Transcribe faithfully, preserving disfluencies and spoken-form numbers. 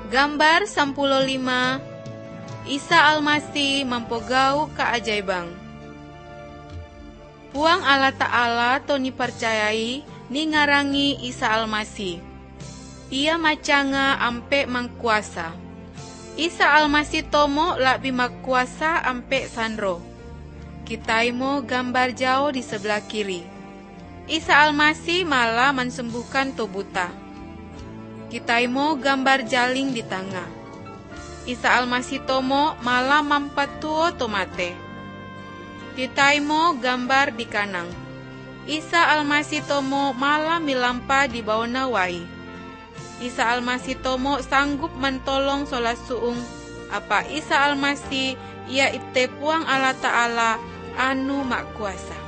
Gambar sampulo lima, Isa Almasih mempogau keajaiban. Puang Allah Ta'ala toni percayai ni ngarangi Isa Almasih. Ia macanga ampe mangkuasa. Isa Almasih tomo labi makuasa ampe sandro. Kitaimo gambar jauh di sebelah kiri. Isa Almasih malah mensembuhkan to buta. Kitaimo gambar jaling di tengah. Isa Almasih tomo malah mampatuo tomate. Kitaimo gambar di kanang. Isa Almasih tomo malah milampa di bawah nawai. Isa Almasih tomo sanggup mentolong solas suung. Apa Isa Almasih ia ite puang Allah Ta'ala anu mak kuasa.